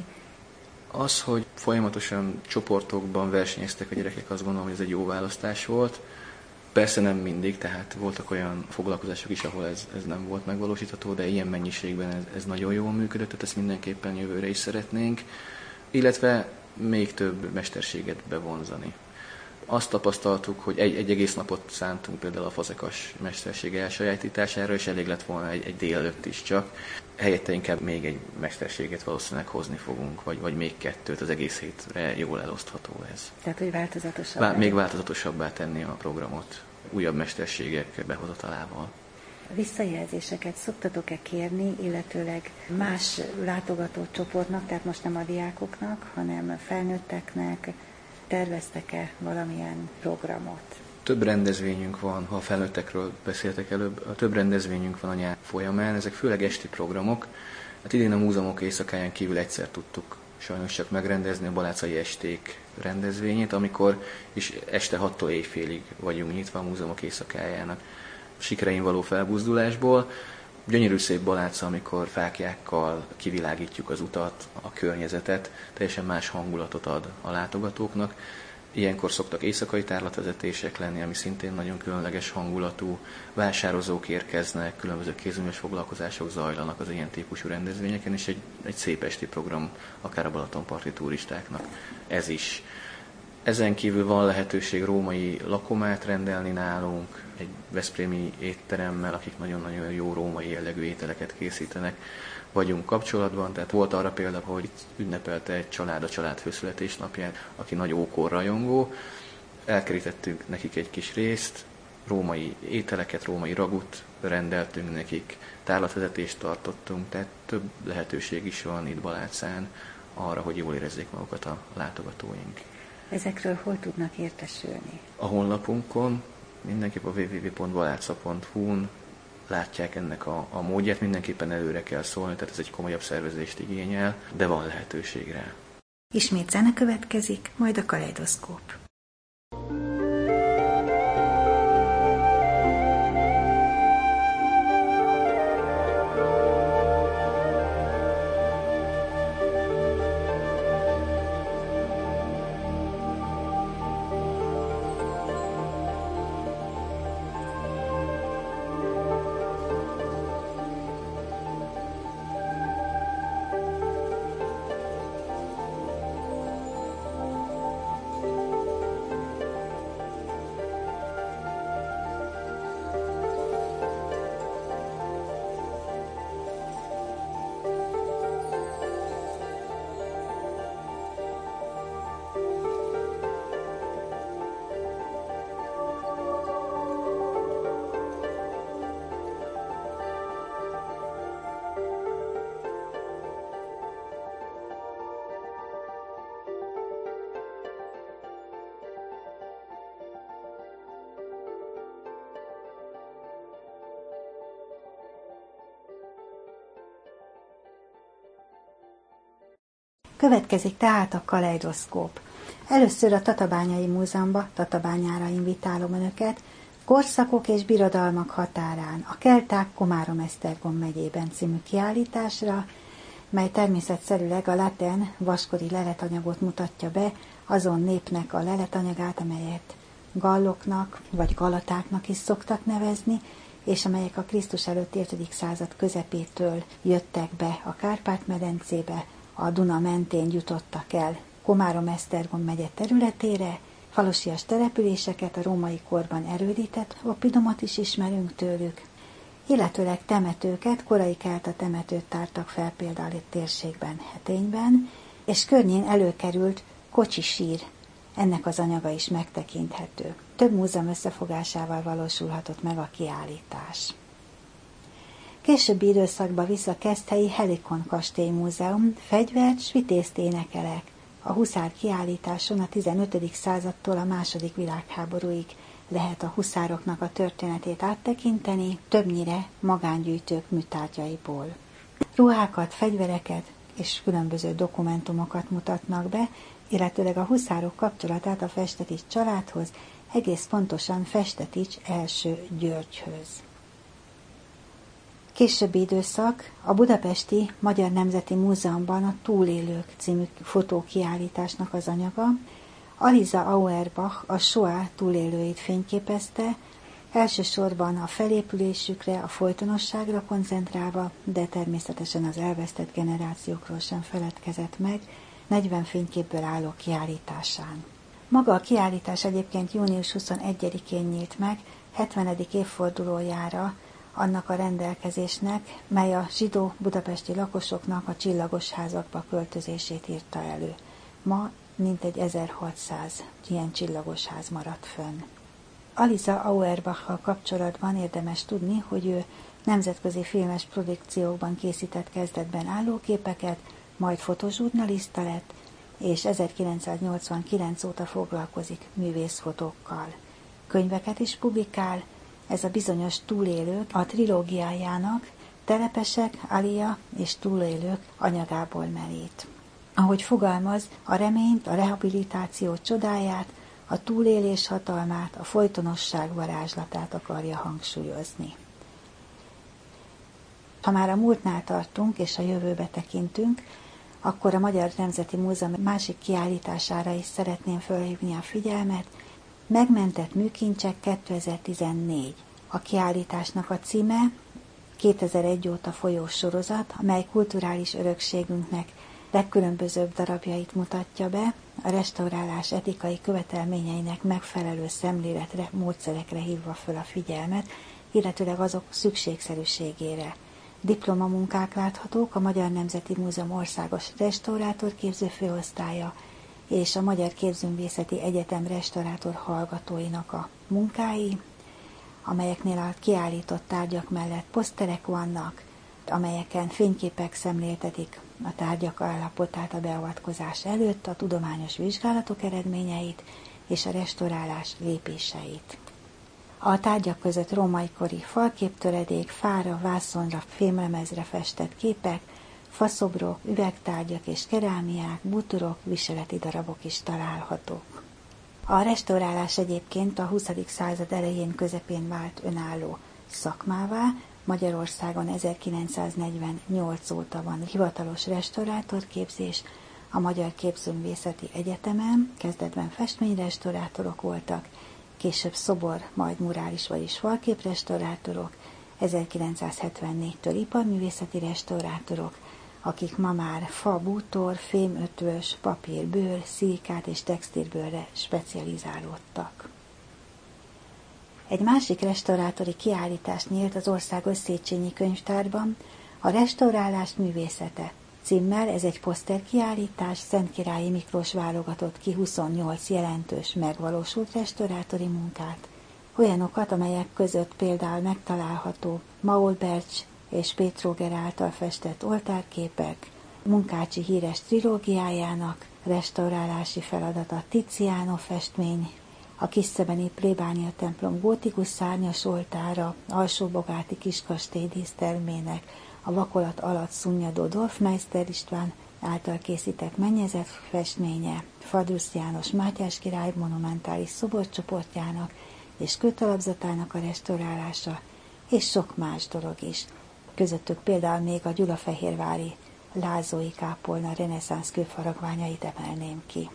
Az, hogy folyamatosan csoportokban versenyeztek a gyerekek, azt gondolom, hogy ez egy jó választás volt. Persze nem mindig, tehát voltak olyan foglalkozások is, ahol ez nem volt megvalósítható, de ilyen mennyiségben ez nagyon jól működött, tehát ezt mindenképpen jövőre is szeretnénk, illetve még több mesterséget bevonzani. Azt tapasztaltuk, hogy egy egész napot szántunk például a fazekas mesterség elsajátítására, és elég lett volna egy délelőtt is csak. Helyette inkább még egy mesterséget valószínűleg hozni fogunk, vagy még 2, az egész hétre jól elosztható ez. Tehát, hogy változatosabbá. Még változatosabbá tenni a programot, újabb mesterségek behozatalával. Visszajelzéseket szoktatok-e kérni, illetőleg más látogatócsoportnak, tehát most nem a diákoknak, hanem felnőtteknek, terveztek-e valamilyen programot? Több rendezvényünk van, ha a felnőttekről beszéltek előbb, több rendezvényünk van a nyár folyamán, ezek főleg esti programok. Hát idén a múzeumok éjszakáján kívül egyszer tudtuk sajnos csak megrendezni a Balácai Esték rendezvényét, amikor is este 6-tól éjfélig vagyunk nyitva a múzeumok éjszakájának. Sikerein való felbuzdulásból. Gyönyörű szép Baláca, amikor fáklyákkal kivilágítjuk az utat, a környezetet, teljesen más hangulatot ad a látogatóknak. Ilyenkor szoktak éjszakai tárlatvezetések lenni, ami szintén nagyon különleges hangulatú. Vásározók érkeznek, különböző kézműves foglalkozások zajlanak az ilyen típusú rendezvényeken, és egy szép esti program akár a Balatonparti turistáknak. Ez is. Ezen kívül van lehetőség római lakomát rendelni nálunk, egy veszprémi étteremmel, akik nagyon-nagyon jó római jellegű ételeket készítenek, vagyunk kapcsolatban. Tehát volt arra példa, hogy itt ünnepelte egy család a családfő születésnapját, aki nagy ókor rajongó. Elkerítettünk nekik egy kis részt, római ételeket, római ragut rendeltünk nekik, tárlatvezetést tartottunk, tehát több lehetőség is van itt Balátszán arra, hogy jól érezzék magukat a látogatóink. Ezekről hol tudnak értesülni? A honlapunkon, mindenképp a www.baláca.hu-n látják ennek a módját, mindenképpen előre kell szólni, tehát ez egy komolyabb szervezést igényel, de van lehetőség rá. Ismét zene következik, majd a kaleidoszkóp. Következik tehát a kaleidoszkóp. Először a Tatabányai Múzeumba, Tatabányára invitálom Önöket, Korszakok és birodalmak határán, a kelták Komárom-Esztergom megyében című kiállításra, mely természetszerűleg a latén vaskori leletanyagot mutatja be, azon népnek a leletanyagát, amelyet galloknak vagy galatáknak is szoktak nevezni, és amelyek a Krisztus előtt 5. század közepétől jöttek be a Kárpát-medencébe, a Duna mentén jutottak el Komárom-Esztergom megye területére, falosias településeket, a római korban erődített oppidumot is ismerünk tőlük, illetőleg temetőket, korai kelta temetőt tártak fel például itt térségben, Hetényben, és környén előkerült kocsisír, ennek az anyaga is megtekinthető. Több múzeum összefogásával valósulhatott meg a kiállítás. Későbbi időszakban visz a keszthelyi Helikon Kastély Múzeum, fegyvert s vitézt énekelek. A huszár kiállításon a 15. századtól a II. Világháborúig lehet a huszároknak a történetét áttekinteni, többnyire magángyűjtők műtárgyaiból. Ruhákat, fegyvereket és különböző dokumentumokat mutatnak be, illetőleg a huszárok kapcsolatát a Festetics családhoz, egész pontosan Festetics első Györgyhöz. Későbbi időszak a budapesti Magyar Nemzeti Múzeumban a Túlélők című fotókiállításnak az anyaga. Aliza Auerbach a Shoah túlélőit fényképezte, elsősorban a felépülésükre, a folytonosságra koncentrálva, de természetesen az elvesztett generációkról sem feledkezett meg, 40 fényképből álló kiállításán. Maga a kiállítás egyébként június 21-én nyílt meg, 70. évfordulójára annak a rendelkezésnek, mely a zsidó budapesti lakosoknak a csillagos házakba költözését írta elő. Ma mintegy 1600 ilyen csillagos ház maradt fönn. Aliza Auerbach-kal kapcsolatban érdemes tudni, hogy ő nemzetközi filmes produkciókban készített kezdetben állóképeket, majd fotózsurnalista lett, és 1989 óta foglalkozik művészfotókkal. Könyveket is publikál, ez a bizonyos Túlélők a trilógiájának Telepesek, Alia és Túlélők anyagából merít. Ahogy fogalmaz, a reményt, a rehabilitáció csodáját, a túlélés hatalmát, a folytonosság varázslatát akarja hangsúlyozni. Ha már a múltnál tartunk és a jövőbe tekintünk, akkor a Magyar Nemzeti Múzeum másik kiállítására is szeretném felhívni a figyelmet, Megmentett műkincsek 2014. A kiállításnak a címe 2001 óta folyó sorozat, amely kulturális örökségünknek legkülönbözőbb darabjait mutatja be, a restaurálás etikai követelményeinek megfelelő szemléletre, módszerekre hívva föl a figyelmet, illetőleg azok szükségszerűségére. Diplomamunkák láthatók, a Magyar Nemzeti Múzeum országos restaurátorképző főosztálya és a Magyar Képzőművészeti Egyetem restaurátor hallgatóinak a munkái, amelyeknél a kiállított tárgyak mellett poszterek vannak, amelyeken fényképek szemléltetik a tárgyak állapotát a beavatkozás előtt, a tudományos vizsgálatok eredményeit és a restaurálás lépéseit. A tárgyak között római kori falképtöredék, fára, vászonra, fémlemezre festett képek, faszobrok, üvegtárgyak és kerámiák, bútorok, viseleti darabok is találhatók. A restaurálás egyébként a 20. század elején közepén vált önálló szakmává. Magyarországon 1948 óta van hivatalos restaurátorképzés, a Magyar Képzőművészeti Egyetemen kezdetben festményrestaurátorok voltak, később szobor, majd murális, vagyis falképrestaurátorok, 1974-től iparművészeti restaurátorok, akik ma már fa, bútor, fémötvös, papír, bőr, szilikát és textilbőrre specializálódtak. Egy másik restaurátori kiállítás nyílt az Országos Széchenyi Könyvtárban, a Restaurálás művészete címmel. Ez egy poszterkiállítás, Szentkirályi Miklós válogatott ki 28 jelentős, megvalósult restaurátori munkát, olyanokat, amelyek között például megtalálható Maulberts és Pétróger által festett oltárképek, Munkácsi híres trilógiájának restaurálási feladata, Tiziano festmény, a kisszebeni plébánia templom gótikus szárnyas oltára, Alsó-Bogáti kiskastély dísztermének, a vakolat alatt szunnyadó Dorfmeister István által készített mennyezet festménye, Fadrusz János Mátyás király monumentális szoborcsoportjának és kőtalapzatának a restaurálása, és sok más dolog is. Közöttük például még a gyulafehérvári lázói kápolna reneszánsz kőfaragványait emelném ki.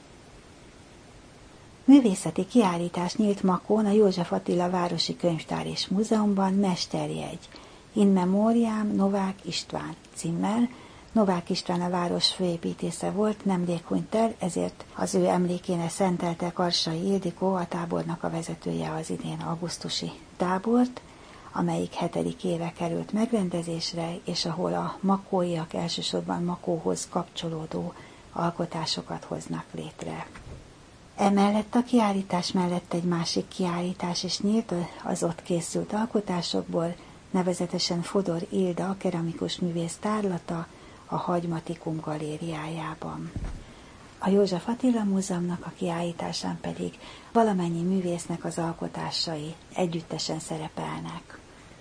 Művészeti kiállítás nyílt Makón a József Attila Városi Könyvtár és Múzeumban, Mesterjegy, In Memoriam Novák István címmel. Novák István a város főépítésze volt, nemrég hunyt el, ezért az ő emlékének szentelte Karsai Ildikó, a tábornak a vezetője az idén augusztusi tábort, amelyik 7. éve került megrendezésre, és ahol a makóiak elsősorban Makóhoz kapcsolódó alkotásokat hoznak létre. Emellett a kiállítás mellett egy másik kiállítás is nyílt az ott készült alkotásokból, nevezetesen Fodor Ilda, keramikus művész tárlata a Hagymatikum galériájában. A József Attila Múzeumnak a kiállításán pedig valamennyi művésznek az alkotásai együttesen szerepelnek.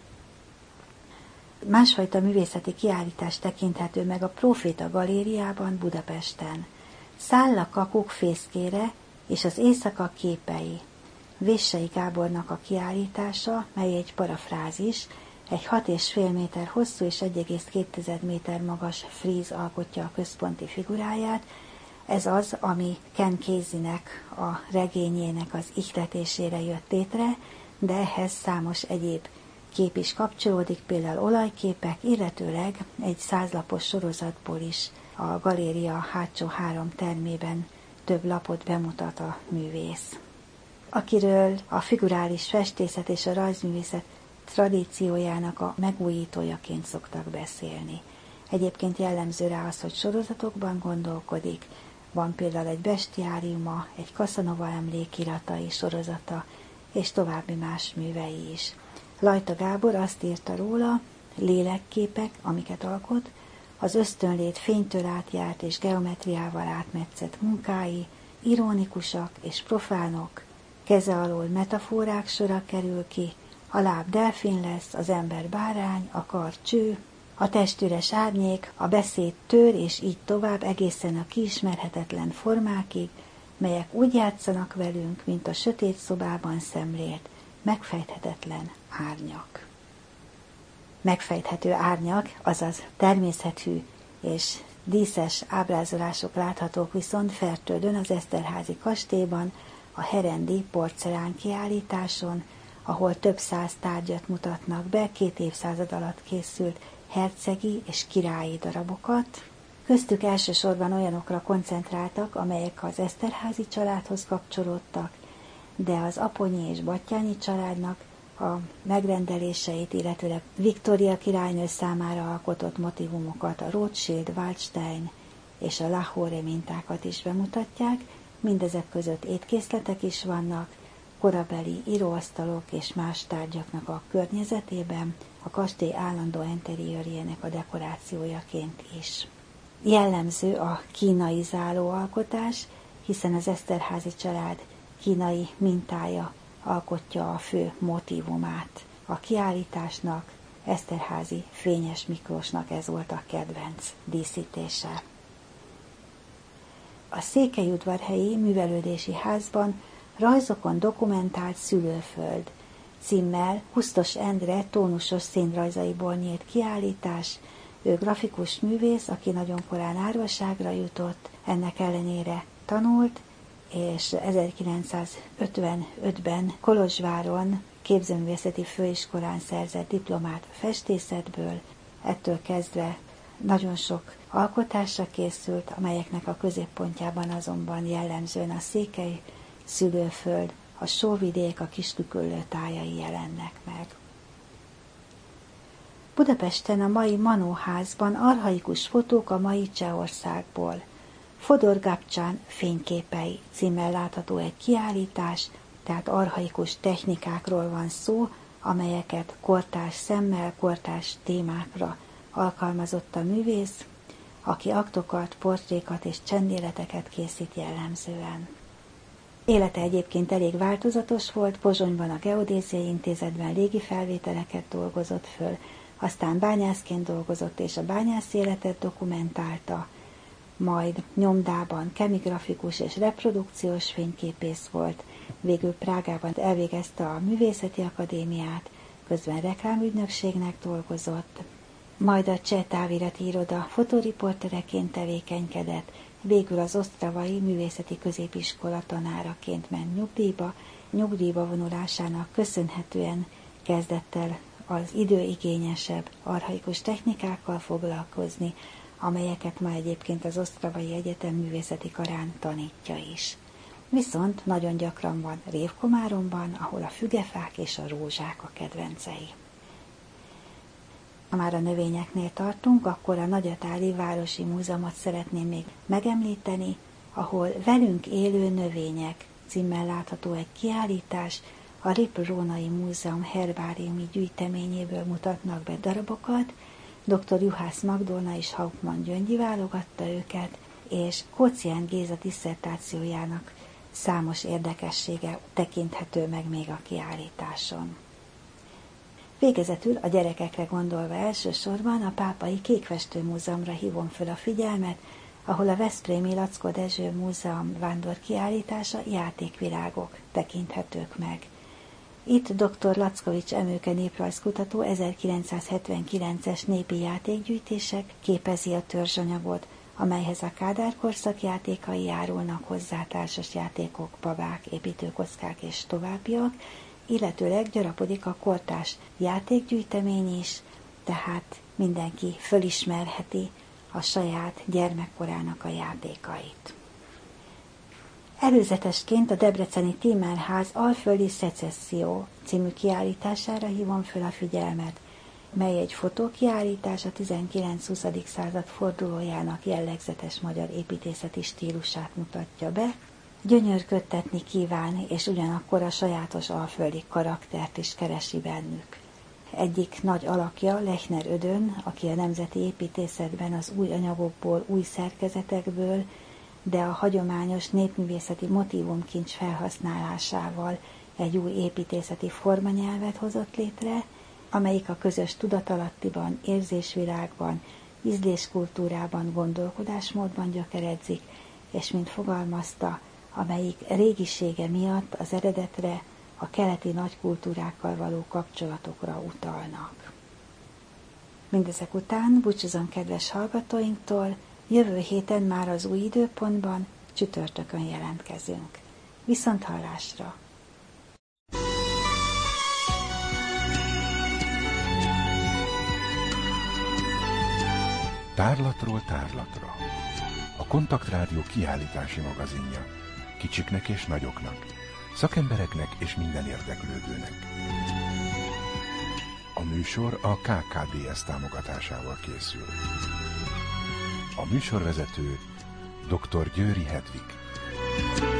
Másfajta művészeti kiállítás tekinthető meg a Próféta galériában Budapesten. Száll a kakuk fészkére és az éjszaka képei. Véssei Gábornak a kiállítása, mely egy parafrázis, egy 6,5 méter hosszú és 1,2 méter magas fríz alkotja a központi figuráját. Ez az, ami Ken Casey-nek a regényének az ihletésére jött létre, de ehhez számos egyéb kép is kapcsolódik, például olajképek, illetőleg egy 100 lapos sorozatból is a galéria hátsó 3 termében több lapot bemutat a művész, akiről a figurális festészet és a rajzművészet tradíciójának a megújítójaként szoktak beszélni. Egyébként jellemző rá az, hogy sorozatokban gondolkodik, van például egy bestiáriuma, egy Casanova emlékiratai sorozata, és további más művei is. Lajta Gábor azt írta róla, lélekképek, amiket alkot, az ösztönlét fénytől átjárt és geometriával átmetszett munkái, ironikusak és profánok, keze alól metaforák sora kerül ki, a láb delfin lesz, az ember bárány, a kar cső, a test üres árnyék, a beszéd tör, és így tovább egészen a kiismerhetetlen formákig, melyek úgy játszanak velünk, mint a sötét szobában szemlélt, megfejthetetlen árnyak. Megfejthető árnyak, azaz természethű és díszes ábrázolások láthatók viszont Fertődön, az Eszterházy kastélyban, a Herendi porcelán kiállításon, ahol több 100 tárgyat mutatnak be, 2 évszázad alatt készült hercegi és királyi darabokat, Köztük elsősorban olyanokra koncentráltak, amelyek az Eszterházy családhoz kapcsolódtak, de az Aponyi és Batthyány családnak a megrendeléseit, illetőleg Viktória királynő számára alkotott motivumokat, a Rothschild, Waldstein és a Lahore mintákat is bemutatják, mindezek között étkészletek is vannak, korabeli íróasztalok és más tárgyaknak a környezetében, a kastély állandó enteriőrjének a dekorációjaként is. Jellemző a kínai zállóalkotás, hiszen az Eszterházy család kínai mintája alkotja a fő motívumát. A kiállításnak, Eszterházy Fényes Miklósnak ez volt a kedvenc díszítése. A Székelyudvarhelyi Művelődési Házban rajzokon dokumentált szülőföld címmel Husztos Endre tónusos színrajzaiból nyílt kiállítás. Ő grafikus művész, aki nagyon korán árvaságra jutott, ennek ellenére tanult, és 1955-ben Kolozsváron képzőművészeti főiskolán szerzett diplomát a festészetből, ettől kezdve nagyon sok alkotásra készült, amelyeknek a középpontjában azonban jellemzően a székely szülőföld, a sóvidék, a Kisküküllő tájai jelennek meg. Budapesten a mai Manóházban archaikus fotók a mai Csehországból. Fodor Gabcsán fényképei címmel látható egy kiállítás, tehát archaikus technikákról van szó, amelyeket kortárs szemmel, kortárs témákra alkalmazott a művész, aki aktokat, portrékat és csendéleteket készít jellemzően. Élete egyébként elég változatos volt, Pozsonyban a Geodéziai Intézetben légifelvételeket dolgozott föl, aztán bányászként dolgozott és a bányász életet dokumentálta, majd nyomdában kemigrafikus és reprodukciós fényképész volt, végül Prágában elvégezte a Művészeti Akadémiát, közben reklámügynökségnek dolgozott, majd a Cseh Távirati Iroda fotóriportereként tevékenykedett, végül az Ostravai Művészeti Középiskola tanáraként ment nyugdíjba vonulásának köszönhetően kezdett el az időigényesebb archaikus technikákkal foglalkozni, amelyeket ma egyébként az Ostravai Egyetem művészeti karán tanítja is. Viszont nagyon gyakran van Révkomáromban, ahol a fügefák és a rózsák a kedvencei. Ha már a növényeknél tartunk, akkor a Nagyatáli Városi Múzeumot szeretném még megemlíteni, ahol Velünk élő növények címmel látható egy kiállítás, a Ripl-Rónai Múzeum herbáriumi gyűjteményéből mutatnak be darabokat, dr. Juhász Magdolna és Hauptmann Gyöngyi válogatta őket, és Kócián Géza disszertációjának számos érdekessége tekinthető meg még a kiállításon. Végezetül a gyerekekre gondolva elsősorban a Pápai Kékfestő Múzeumra hívom föl a figyelmet, ahol a Veszprémi Laczko Dezső Múzeum vándorkiállítása játékvilágok tekinthetők meg. Itt dr. Lackovics Emőke néprajzkutató 1979-es népi játékgyűjtések képezi a törzsanyagot, amelyhez a Kádár korszak játékai járulnak hozzá, társas játékok, babák, építőkockák és továbbiak, illetőleg gyarapodik a kortárs játékgyűjtemény is, tehát mindenki fölismerheti a saját gyermekkorának a játékait. Előzetesként a debreceni Tímerház Alföldi Szecesszió című kiállítására hívom föl a figyelmet, mely egy fotókiállítás a 19-20. század fordulójának jellegzetes magyar építészeti stílusát mutatja be, gyönyörködtetni kíván, és ugyanakkor a sajátos alföldi karaktert is keresi bennük. Egyik nagy alakja Lechner Ödön, aki a nemzeti építészetben az új anyagokból, új szerkezetekből, de a hagyományos népművészeti motívumkincs felhasználásával egy új építészeti formanyelvet hozott létre, amelyik a közös tudatalattiban, érzésvilágban, ízléskultúrában, gondolkodásmódban gyökeredzik, és mint fogalmazta, amelyik régisége miatt az eredetre, a keleti nagykultúrákkal való kapcsolatokra utalnak. Mindezek után búcsúzom kedves hallgatóinktól, jövő héten már az új időpontban, csütörtökön jelentkezünk. Viszonthallásra! Tárlatról tárlatra. A Kontaktrádió kiállítási magazinja. Kicsiknek és nagyoknak, szakembereknek és minden érdeklődőnek. A műsor a KKDS támogatásával készül. A műsorvezető dr. Győri Hedvig.